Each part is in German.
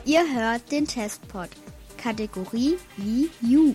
Ihr hört den Testpod, Kategorie Wii U.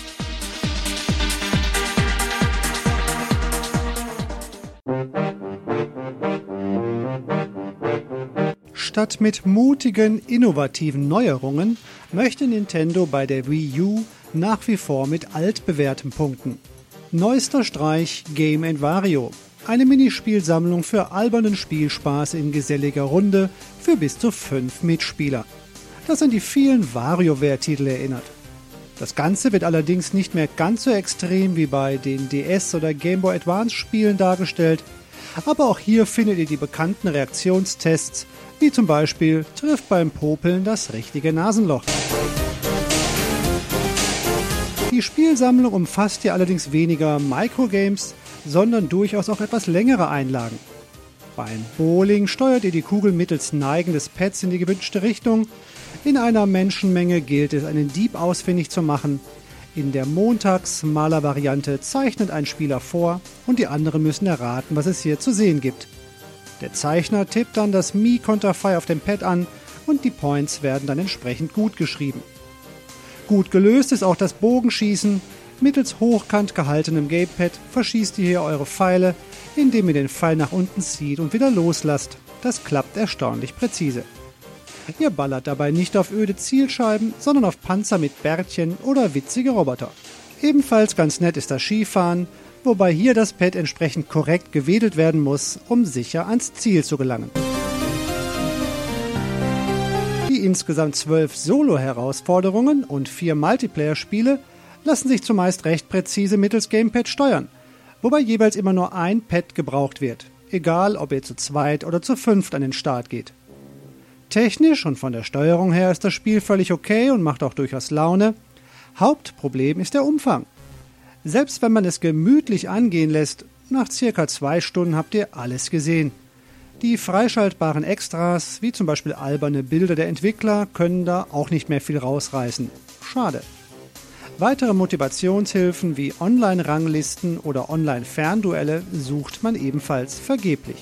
Statt mit mutigen, innovativen Neuerungen möchte Nintendo bei der Wii U nach wie vor mit altbewährtem punkten. Neuester Streich Game & Wario. Eine Minispielsammlung für albernen Spielspaß in geselliger Runde für bis zu 5 Mitspieler. Das an die vielen WarioWare-Titel erinnert. Das Ganze wird allerdings nicht mehr ganz so extrem wie bei den DS- oder Game Boy Advance-Spielen dargestellt, aber auch hier findet ihr die bekannten Reaktionstests, wie zum Beispiel trifft beim Popeln das richtige Nasenloch. Die Spielsammlung umfasst hier allerdings weniger Microgames, sondern durchaus auch etwas längere Einlagen. Beim Bowling steuert ihr die Kugel mittels Neigen des Pads in die gewünschte Richtung. In einer Menschenmenge gilt es, einen Dieb ausfindig zu machen. In der Montagsmaler-Variante zeichnet ein Spieler vor und die anderen müssen erraten, was es hier zu sehen gibt. Der Zeichner tippt dann das Mi-Konterfei auf dem Pad an und die Points werden dann entsprechend gut geschrieben. Gut gelöst ist auch das Bogenschießen. Mittels hochkant gehaltenem Gamepad verschießt ihr hier eure Pfeile, indem ihr den Pfeil nach unten zieht und wieder loslasst. Das klappt erstaunlich präzise. Ihr ballert dabei nicht auf öde Zielscheiben, sondern auf Panzer mit Bärtchen oder witzige Roboter. Ebenfalls ganz nett ist das Skifahren, wobei hier das Pad entsprechend korrekt gewedelt werden muss, um sicher ans Ziel zu gelangen. Die insgesamt 12 Solo-Herausforderungen und 4 Multiplayer-Spiele lassen sich zumeist recht präzise mittels Gamepad steuern, wobei jeweils immer nur ein Pad gebraucht wird, egal ob ihr zu zweit oder zu fünft an den Start geht. Technisch und von der Steuerung her ist das Spiel völlig okay und macht auch durchaus Laune. Hauptproblem ist der Umfang. Selbst wenn man es gemütlich angehen lässt, nach circa 2 Stunden habt ihr alles gesehen. Die freischaltbaren Extras, wie zum Beispiel alberne Bilder der Entwickler, können da auch nicht mehr viel rausreißen. Schade. Weitere Motivationshilfen wie Online-Ranglisten oder Online-Fernduelle sucht man ebenfalls vergeblich.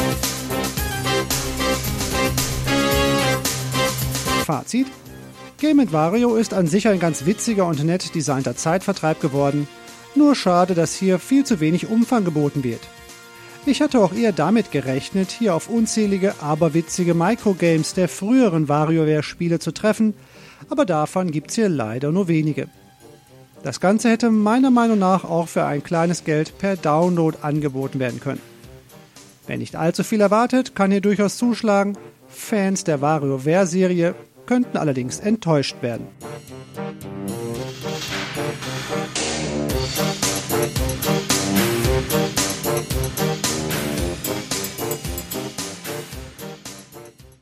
Fazit: Game & Wario ist an sich ein ganz witziger und nett designter Zeitvertreib geworden. Nur schade, dass hier viel zu wenig Umfang geboten wird. Ich hatte auch eher damit gerechnet, hier auf unzählige, aberwitzige Microgames der früheren WarioWare-Spiele zu treffen, aber davon gibt's hier leider nur wenige. Das Ganze hätte meiner Meinung nach auch für ein kleines Geld per Download angeboten werden können. Wer nicht allzu viel erwartet, kann hier durchaus zuschlagen. Fans der WarioWare-Serie könnten allerdings enttäuscht werden.